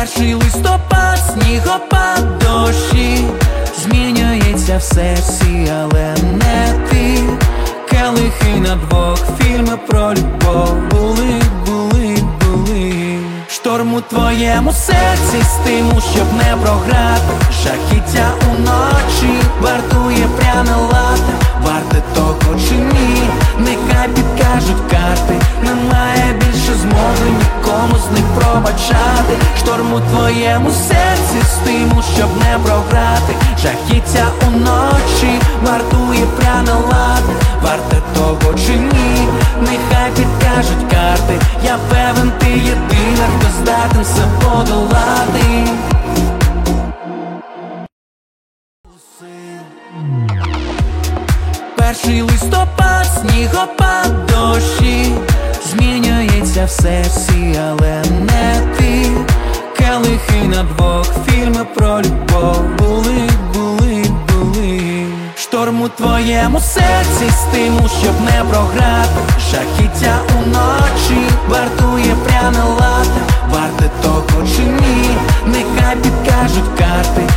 Перший листопад, снігопад, дощі, змінюється в серці, але не ти. Келихи на двох, фільми про любов були. Шторм у твоєму серці, стимул, щоб не програти. Жахіття уночі вартує пряне лате. Варте того чи ні, нехай підкажуть карти. Немає більше змоги нікому з них пробачати. Шторм у твоєму серці, стимул, щоб не програти. Жахіття уночі вартує пряне лате. Варте того чи ні, нехай підкажуть карти. Я певен, ти єдина, хто здатен все подолати. Перший листопад, снігопад, дощі, змінюється в серці, але не ти. Келихи на двох, фільми про любов були. Шторм у твоєму серці, стимул, щоб не програти. Жахіття уночі вартує пряне лате. Варте того чи ні, нехай підкажуть карти.